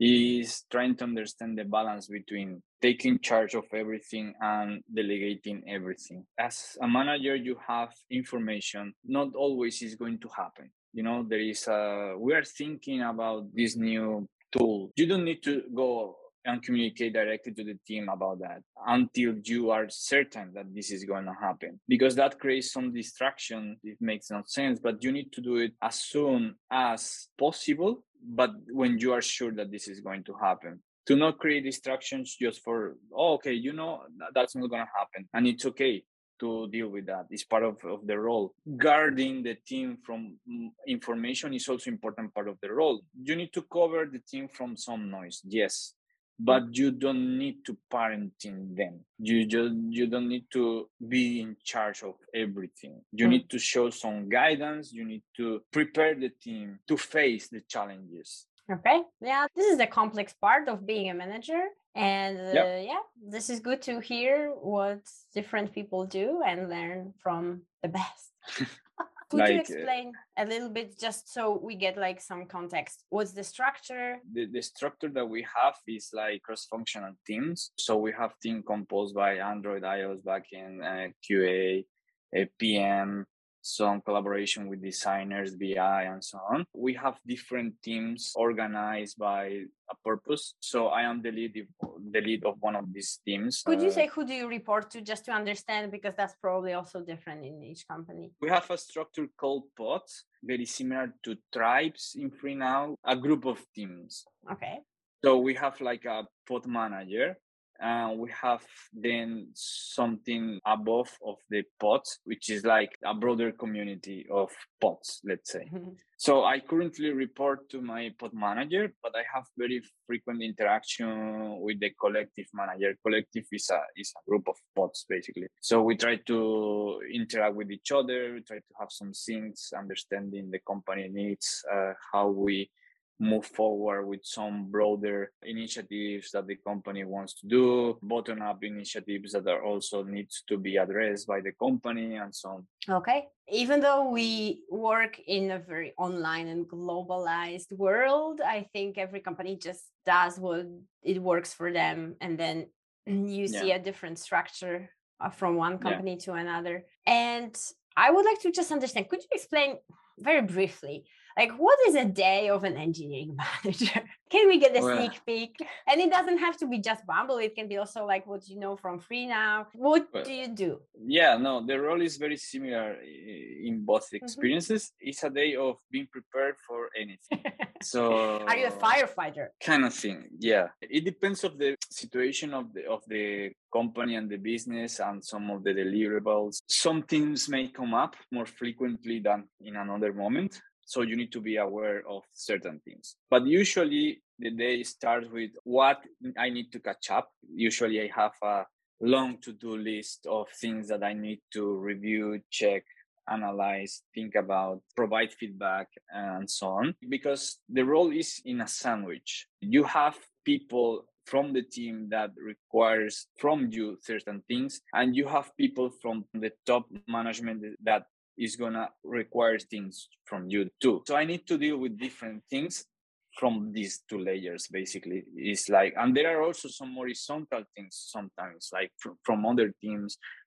is trying to understand the balance between taking charge of everything and delegating everything. As a manager, you have information. Not always is going to happen. You know, there is a, we are thinking about this new tool. You don't need to go and communicate directly to the team about that until you are certain that this is going to happen, because that creates some distraction. It makes no sense, but you need to do it as soon as possible, but when you are sure that this is going to happen. To not create distractions just for, oh, okay, you know, that's not going to happen. And it's okay to deal with that. It's part of, of the role. Guarding the team from information is also important part of the role. You need to cover the team from some noise, yes, but you don't need to parenting them. You just you don't need to be in charge of everything. You mm. need to show some guidance. You need to prepare the team to face the challenges. Okay. Yeah, this is the complex part of being a manager. And uh, yep. yeah, this is good to hear what different people do and learn from the best. Could like, you explain uh, a little bit just so we get like some context? What's the structure? The, the structure that we have is like cross-functional teams. So we have team composed by Android, iOS, backend, uh, Q A, uh, P M, some collaboration with designers, B I, and so on. We have different teams organized by a purpose. So I am the lead, the lead of one of these teams. Could you uh, say who do you report to, just to understand, because that's probably also different in each company? We have a structure called pods, very similar to tribes in FreeNow, a group of teams. Okay. So we have like a pod manager. Uh, we have then something above of the pods, which is like a broader community of pods, let's say. Mm-hmm. So I currently report to my pod manager, but I have very frequent interaction with the collective manager. Collective is a, is a group of pods, basically. So we try to interact with each other. We try to have some things, understanding the company needs, uh, how we move forward with some broader initiatives that the company wants to do, bottom-up initiatives that are also needs to be addressed by the company and so on. Okay. Even though we work in a very online and globalized world, I think every company just does what it works for them. And then you see yeah. a different structure from one company yeah. to another. And I would like to just understand, could you explain very briefly, like, what is a day of an engineering manager? Can we get a well, sneak peek? And it doesn't have to be just Bumble. It can be also like what you know from FreeNow. What well, do you do? Yeah, no, the role is very similar in both experiences. Mm-hmm. It's a day of being prepared for anything. So, are you a firefighter? Kind of thing, yeah. It depends of the situation of the of the company and the business and some of the deliverables. Some things may come up more frequently than in another moment. So you need to be aware of certain things. But usually the day starts with what I need to catch up. Usually I have a long to-do list of things that I need to review, check, analyze, think about, provide feedback, and so on. Because the role is in a sandwich. You have people from the team that requires from you certain things, and you have people from the top management that is gonna require things from you too. So I need to deal with different things from these two layers, basically. It's like, and there are also some horizontal things sometimes, like from, from other teams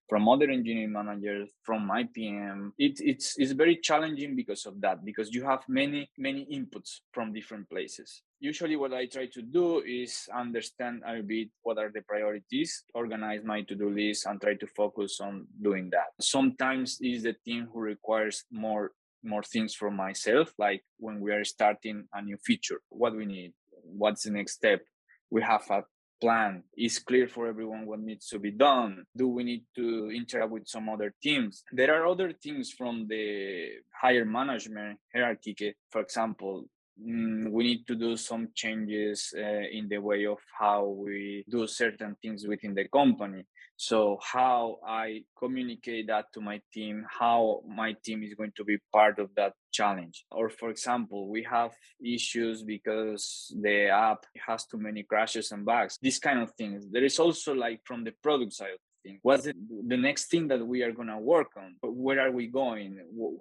from other engineering managers, from my P M. It, it's it's very challenging because of that, because you have many many inputs from different places. Usually what I try to do is understand a bit what are the priorities, organize my to-do list, and try to focus on doing that. Sometimes it's the team who requires more more things from myself, like when we are starting a new feature, what we need, what's the next step. We have a plan. Is clear for everyone what needs to be done. Do we need to interact with some other teams? There are other things from the higher management hierarchy. For example, mm, we need to do some changes uh, in the way of how we do certain things within the company. So how I communicate that to my team, how my team is going to be part of that challenge. Or for example, we have issues because the app has too many crashes and bugs, these kind of things. There is also like from the product side of things, what's the, the next thing that we are going to work on? Where are we going?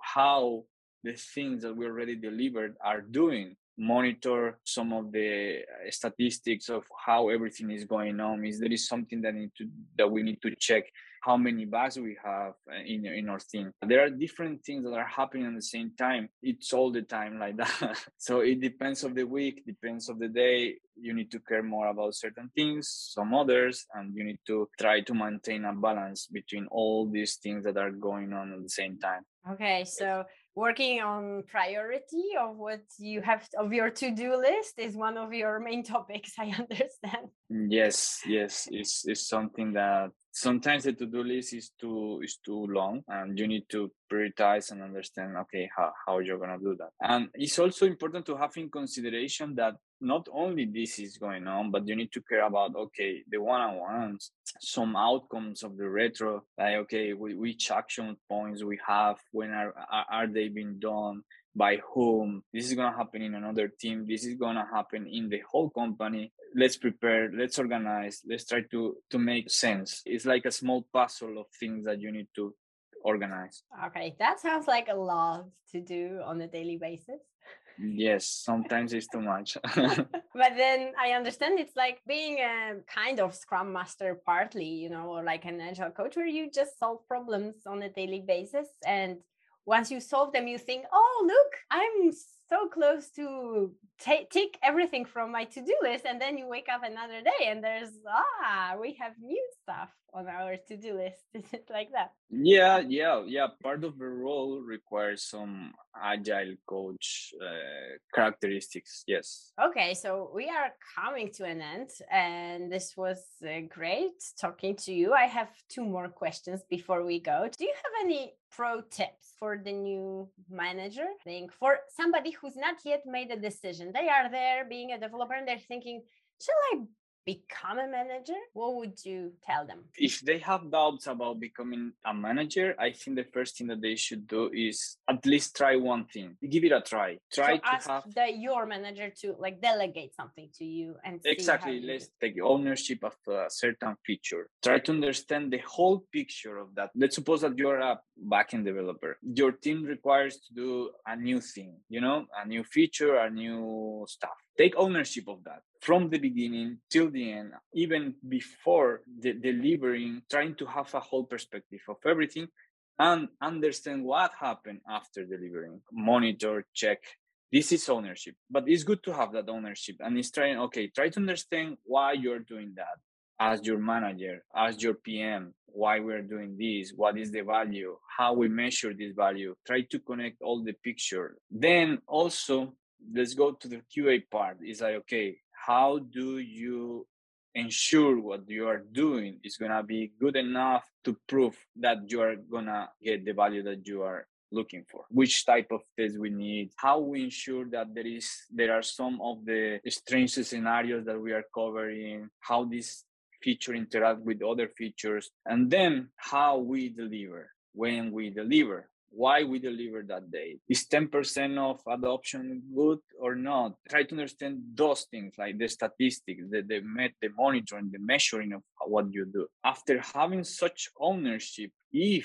How the things that we already delivered are doing? Monitor some of the statistics of how everything is going on. Is there is something that need to that we need to check? How many bugs we have in in our thing? There are different things that are happening at the same time. It's all the time like that. So it depends of the week, depends of the day. You need to care more about certain things, some others, and you need to try to maintain a balance between all these things that are going on at the same time. Okay, so working on priority of what you have of your to-do list is one of your main topics, I understand. Yes, yes, it's, it's something that sometimes the to-do list is too is too long, and you need to prioritize and understand, okay, how, how you're gonna do that. And it's also important to have in consideration that not only this is going on, but you need to care about, okay, the one-on-ones, some outcomes of the retro, like, okay, which action points we have, when are, are, are they being done, by whom, this is going to happen in another team, this is going to happen in the whole company. Let's prepare, let's organize, let's try to to make sense. It's like a small puzzle of things that you need to organize. Okay, that sounds like a lot to do on a daily basis. Yes, sometimes it's too much. But then I understand it's like being a kind of scrum master partly, you know, or like an agile coach where you just solve problems on a daily basis. And once you solve them, you think, oh, look, I'm so close to t- tick everything from my to-do list. And then you wake up another day and there's, ah, we have new stuff on our to-do list. Is it like that? Yeah, yeah, yeah. Part of the role requires some agile coach uh, characteristics. Yes. Okay, so we are coming to an end, and this was uh, great talking to you. I have two more questions before we go. Do you have any pro tips for the new manager? I think for somebody who's not yet made a decision, they are there being a developer and they're thinking, shall I become a manager? What would you tell them? If they have doubts about becoming a manager, I think the first thing that they should do is at least try one thing. Give it a try. Try so to ask have the, your manager to like delegate something to you and see exactly. how Let's take ownership of a certain feature. Try to understand the whole picture of that. Let's suppose that you're a backend developer. Your team requires to do a new thing, you know, a new feature, a new stuff. Take ownership of that from the beginning till the end, even before the delivering, trying to have a whole perspective of everything and understand what happened after delivering. Monitor, check. This is ownership, but it's good to have that ownership. And it's trying, okay, try to understand why you're doing that as your manager, as your P M, why we're doing this, what is the value, how we measure this value. Try to connect all the picture. Then also, let's go to the Q A part. It's like, okay, how do you ensure what you are doing is going to be good enough to prove that you are going to get the value that you are looking for? Which type of test we need, how we ensure that there is there are some of the strange scenarios that we are covering, how this feature interact with other features, and then how we deliver. When we deliver, why we deliver that day. Is ten percent of adoption good or not? Try to understand those things, like the statistics, the, the, met, the monitoring, the measuring of what you do. After having such ownership, if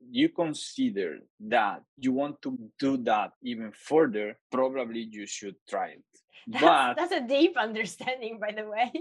you consider that you want to do that even further, probably you should try it. That's, but that's a deep understanding, by the way.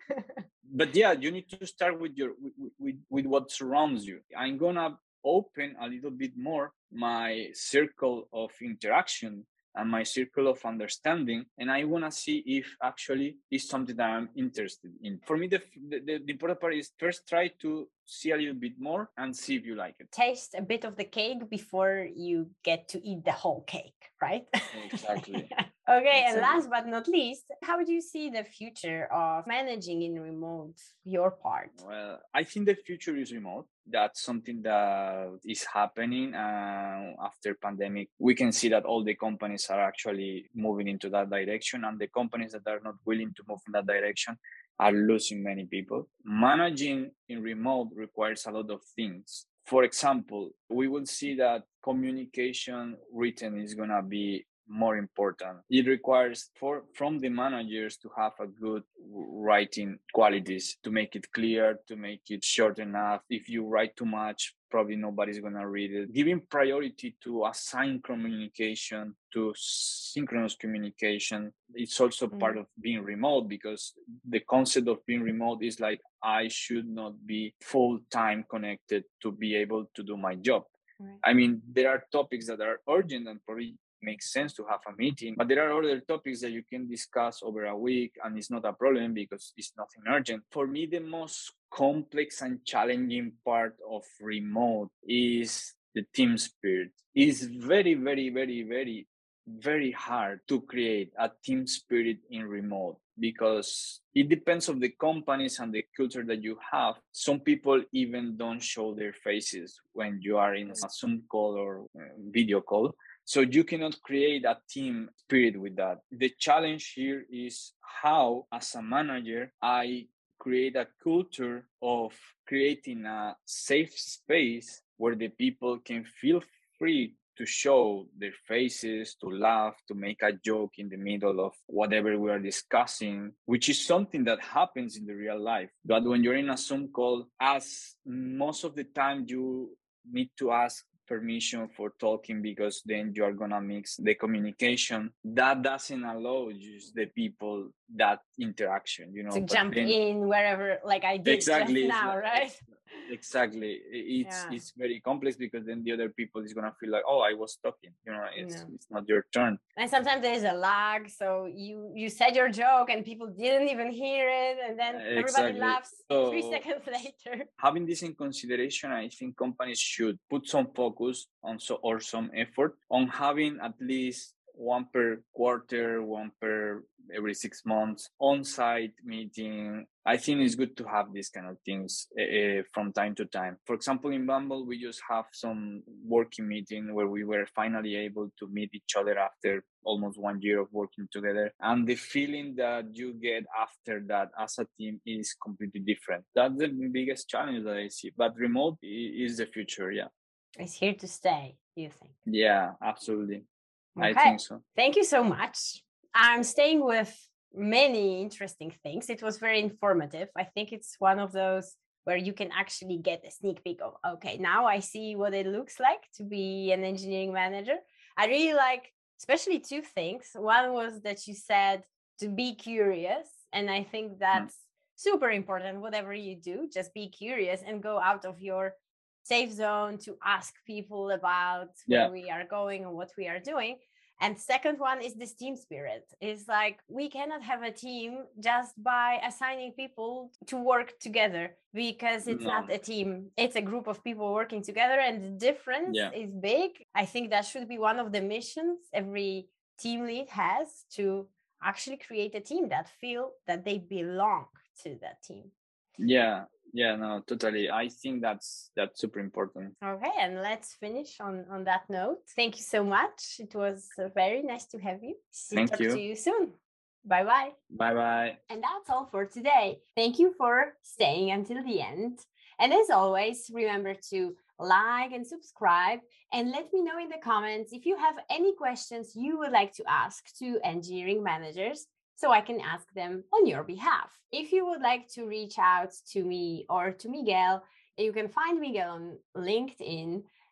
but yeah, you need to start with your with, with, with what surrounds you. I'm gonna open a little bit more my circle of interaction and my circle of understanding, and I want to see if actually is something that I'm interested in. For me, the, the the important part is first try to see a little bit more and see if you like it. Taste a bit of the cake before you get to eat the whole cake, right? Exactly. Okay, Exactly. and last but not least, how do you see the future of managing in remote, your part? Well, I think the future is remote. That's something that is happening uh, after pandemic. We can see that all the companies are actually moving into that direction, and the companies that are not willing to move in that direction are losing many people. Managing in remote requires a lot of things. For example, we will see that communication written is going to be more important. It requires for from the managers to have a good writing qualities, to make it clear, to make it short enough. If you write too much, probably nobody's gonna read it. Giving priority to async communication, to synchronous communication, it's also mm. part of being remote, because the concept of being remote is like, I should not be full-time connected to be able to do my job. Right. I mean, there are topics that are urgent and probably makes sense to have a meeting, but there are other topics that you can discuss over a week and it's not a problem because it's nothing urgent. For me, the most complex and challenging part of remote is the team spirit. It's very, very, very, very, very hard to create a team spirit in remote, because it depends on the companies and the culture that you have. Some people even don't show their faces when you are in a Zoom call or video call. So you cannot create a team spirit with that. The challenge here is how, as a manager, I create a culture of creating a safe space where the people can feel free to show their faces, to laugh, to make a joke in the middle of whatever we are discussing, which is something that happens in the real life. But when you're in a Zoom call, as most of the time you need to ask permission for talking, because then you are gonna mix the communication. That doesn't allow just the people that interaction, you know, to jump then, in wherever, like I did exactly, just now, like, right? Exactly. It's yeah. it's very complex, because then the other people is gonna feel like, oh, I was talking, you know, it's no. it's not your turn. And sometimes there's a lag, so you you said your joke and people didn't even hear it, and then uh, everybody exactly. laughs so, three seconds later. Having this in consideration, I think companies should put some focus on so or some effort on having at least one per quarter, one per every six months on-site meeting. I think it's good to have these kind of things uh, from time to time. For example, in Bumble, we just have some working meeting where we were finally able to meet each other after almost one year of working together. And the feeling that you get after that as a team is completely different. That's the biggest challenge that I see. But remote is the future, yeah. It's here to stay, you think? Yeah, absolutely. Okay. I think so. Thank you so much. I'm staying with many interesting things. It was very informative. I think it's one of those where you can actually get a sneak peek of, okay, now I see what it looks like to be an engineering manager. I really like, especially two things. One was that you said to be curious. And I think that's mm. super important. Whatever you do, just be curious and go out of your safe zone to ask people about where yeah. we are going and what we are doing. And second one is this team spirit. It's like, we cannot have a team just by assigning people to work together, because it's no. not a team. It's a group of people working together, and the difference yeah. is big. I think that should be one of the missions every team lead has, to actually create a team that feel that they belong to that team. Yeah. Yeah, no, totally. I think that's that's super important. Okay, and let's finish on, on that note. Thank you so much. It was very nice to have you. See, Thank talk you. to you soon. Bye-bye. Bye-bye. And that's all for today. Thank you for staying until the end. And as always, remember to like and subscribe, and let me know in the comments if you have any questions you would like to ask to engineering managers, so I can ask them on your behalf. If you would like to reach out to me or to Miguel, you can find Miguel on LinkedIn.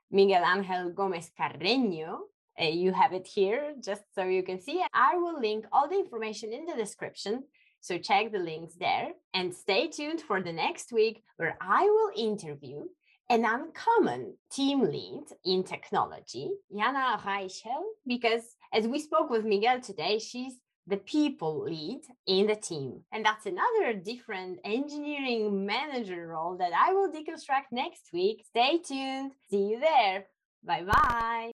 Miguel Angel Gomez Carreño. Uh, you have it here just so you can see. I will link all the information in the description, so check the links there and stay tuned for the next week where I will interview an uncommon team lead in technology, Jana Reichel, because as we spoke with Miguel today, she's the people lead in the team. And that's another different engineering manager role that I will deconstruct next week. Stay tuned. See you there. Bye-bye.